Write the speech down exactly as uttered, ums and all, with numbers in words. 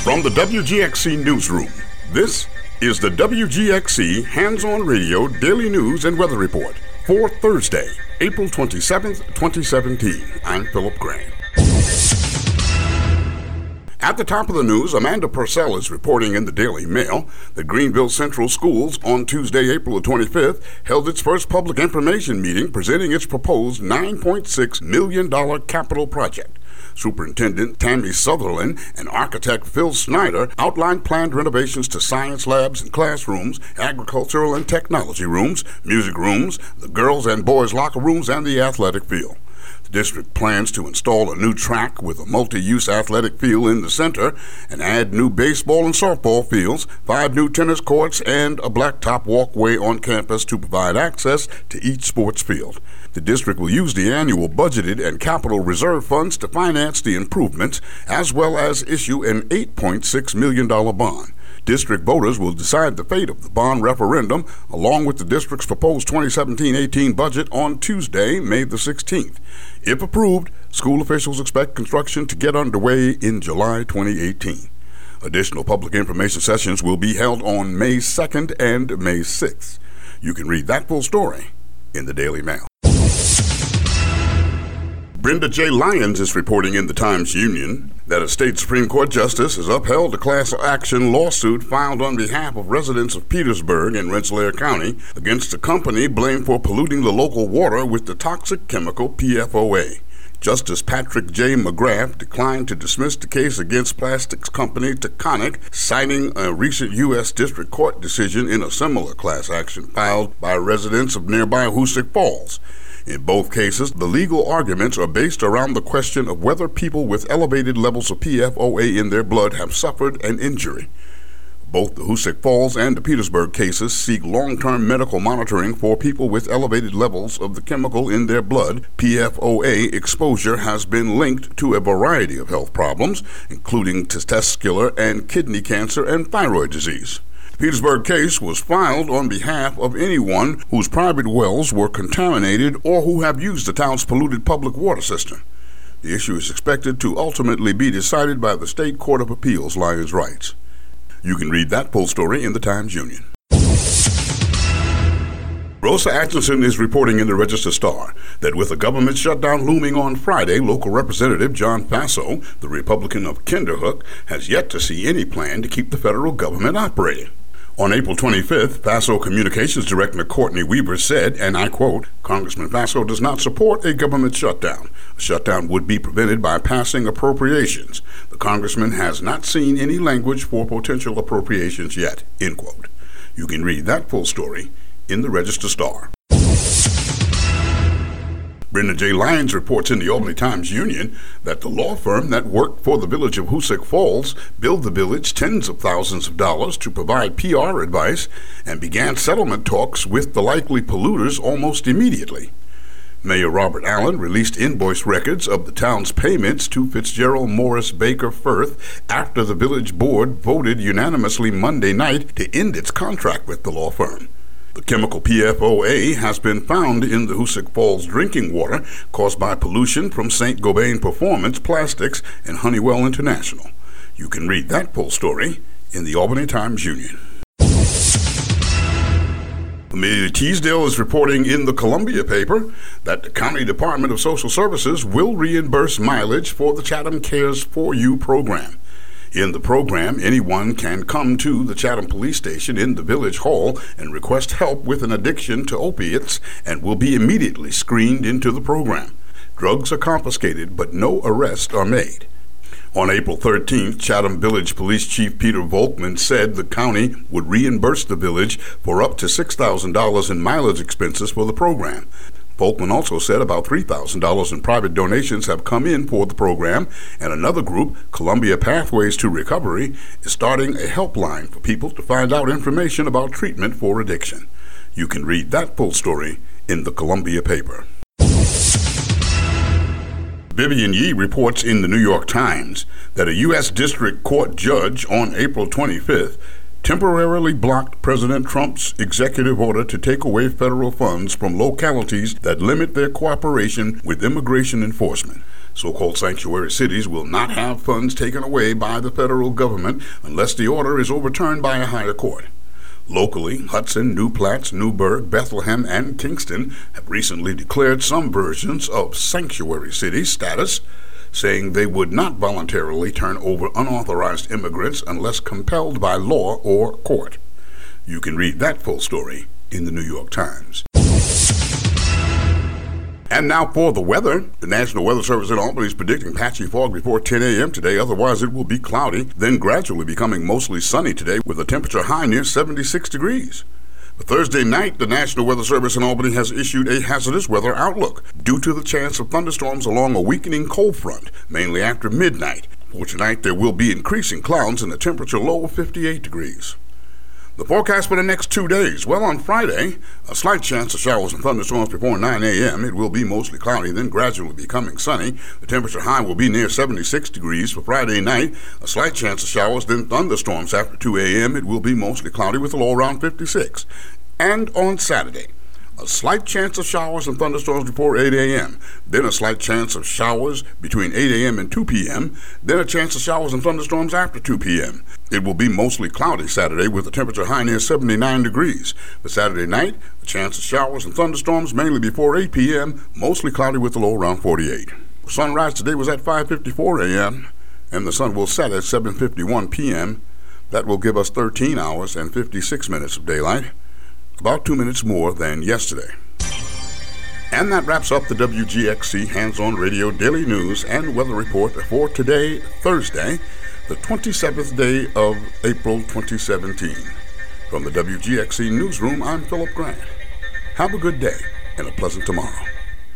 From the W G X C Newsroom, this is the W G X C Hands-On Radio Daily News and Weather Report for Thursday, April twenty-seventh, twenty seventeen. I'm Philip Grant. At the top of the news, Amanda Purcell is reporting in the Daily Mail that Greenville Central Schools on Tuesday, April twenty-fifth, held its first public information meeting presenting its proposed nine point six million dollars capital project. Superintendent Tammy Sutherland and architect Phil Snyder outlined planned renovations to science labs and classrooms, agricultural and technology rooms, music rooms, the girls' and boys' locker rooms, and the athletic field. The district plans to install a new track with a multi-use athletic field in the center and add new baseball and softball fields, five new tennis courts, and a blacktop walkway on campus to provide access to each sports field. The district will use the annual budgeted and capital reserve funds to finance the improvements, as well as issue an eight point six million dollars bond. District voters will decide the fate of the bond referendum, along with the district's proposed twenty seventeen eighteen budget on Tuesday, May the sixteenth. If approved, school officials expect construction to get underway in July twenty eighteen. Additional public information sessions will be held on May second and May sixth. You can read that full story in the Daily Mail. Brenda J. Lyons is reporting in the Times-Union that a state Supreme Court justice has upheld a class action lawsuit filed on behalf of residents of Petersburg in Rensselaer County against a company blamed for polluting the local water with the toxic chemical P F O A. Justice Patrick J. McGrath declined to dismiss the case against plastics company Taconic, citing a recent U S District Court decision in a similar class action filed by residents of nearby Hoosick Falls. In both cases, the legal arguments are based around the question of whether people with elevated levels of P F O A in their blood have suffered an injury. Both the Hoosick Falls and the Petersburg cases seek long-term medical monitoring for people with elevated levels of the chemical in their blood. P F O A exposure has been linked to a variety of health problems, including testicular and kidney cancer and thyroid disease. The Petersburg case was filed on behalf of anyone whose private wells were contaminated or who have used the town's polluted public water system. The issue is expected to ultimately be decided by the State Court of Appeals, Lyons writes. You can read that full story in the Times-Union. Rosa Atkinson is reporting in the Register-Star that with a government shutdown looming on Friday, local Representative John Faso, the Republican of Kinderhook, has yet to see any plan to keep the federal government operating. On April twenty-fifth, Faso Communications Director Courtney Weaver said, and I quote, "Congressman Faso does not support a government shutdown. A shutdown would be prevented by passing appropriations. The congressman has not seen any language for potential appropriations yet," end quote. You can read that full story in the Register-Star. Brenda J. Lyons reports in the Albany Times-Union that the law firm that worked for the village of Hoosick Falls billed the village tens of thousands of dollars to provide P R advice and began settlement talks with the likely polluters almost immediately. Mayor Robert Allen released invoice records of the town's payments to Fitzgerald Morris Baker Firth after the village board voted unanimously Monday night to end its contract with the law firm. The chemical P F O A has been found in the Hoosick Falls drinking water caused by pollution from Saint Gobain Performance Plastics and Honeywell International. You can read that full story in the Albany Times-Union. Amelia Teasdale is reporting in the Columbia paper that the County Department of Social Services will reimburse mileage for the Chatham Cares for You program. In the program, anyone can come to the Chatham Police Station in the Village Hall and request help with an addiction to opiates and will be immediately screened into the program. Drugs are confiscated, but no arrests are made. On April thirteenth, Chatham Village Police Chief Peter Volkman said the county would reimburse the village for up to six thousand dollars in mileage expenses for the program. Volkman also said about three thousand dollars in private donations have come in for the program, and another group, Columbia Pathways to Recovery, is starting a helpline for people to find out information about treatment for addiction. You can read that full story in the Columbia paper. Vivian Yee reports in the New York Times that a U S District Court judge on April twenty-fifth temporarily blocked President Trump's executive order to take away federal funds from localities that limit their cooperation with immigration enforcement. So-called sanctuary cities will not have funds taken away by the federal government unless the order is overturned by a higher court. Locally, Hudson, New Platts, Newburgh, Bethlehem, and Kingston have recently declared some versions of sanctuary city status, saying they would not voluntarily turn over unauthorized immigrants unless compelled by law or court. You can read that full story in the New York Times. And now for the weather. The National Weather Service in Albany is predicting patchy fog before ten a.m. today. Otherwise, it will be cloudy, then gradually becoming mostly sunny today with a temperature high near seventy-six degrees. For Thursday night, the National Weather Service in Albany has issued a hazardous weather outlook due to the chance of thunderstorms along a weakening cold front, mainly after midnight. For tonight, there will be increasing clouds and a temperature low of fifty-eight degrees. The forecast for the next two days. Well, on Friday, a slight chance of showers and thunderstorms before nine a.m. It will be mostly cloudy, then gradually becoming sunny. The temperature high will be near seventy-six degrees. For Friday night, a slight chance of showers, then thunderstorms after two a.m. It will be mostly cloudy with a low around fifty-six. And on Saturday, a slight chance of showers and thunderstorms before eight a.m., then a slight chance of showers between eight a.m. and two p.m., then a chance of showers and thunderstorms after two p.m. It will be mostly cloudy Saturday with a temperature high near seventy-nine degrees. For Saturday night, a chance of showers and thunderstorms mainly before eight p.m., mostly cloudy with a low around forty-eight. Sunrise today was at five fifty-four a.m., and the sun will set at seven fifty-one p.m. That will give us thirteen hours and fifty-six minutes of daylight, about two minutes more than yesterday. And that wraps up the W G X C Hands-On Radio Daily News and Weather Report for today, Thursday, the twenty-seventh day of April twenty seventeen. From the W G X C Newsroom, I'm Philip Grant. Have a good day and a pleasant tomorrow.